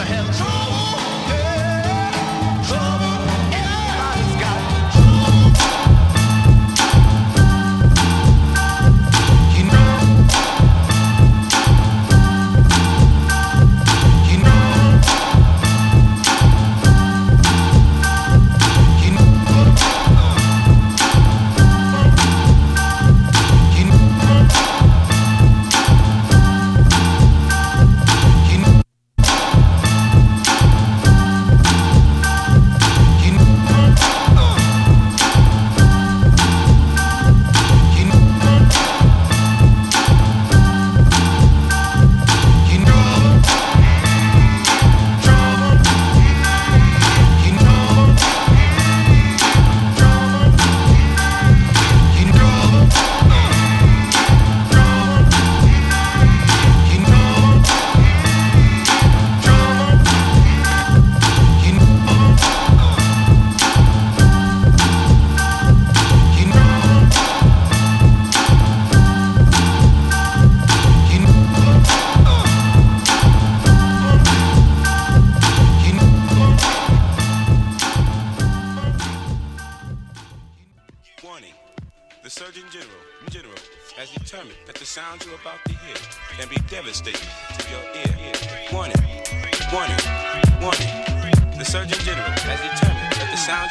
gonna have trouble. Yeah, trouble. Everybody's got trouble. You know. You know. You know. You know. Warning. The Surgeon General has determined that the sound you're about to hear can be devastating to your ear. Warning. The Surgeon General has determined that the sound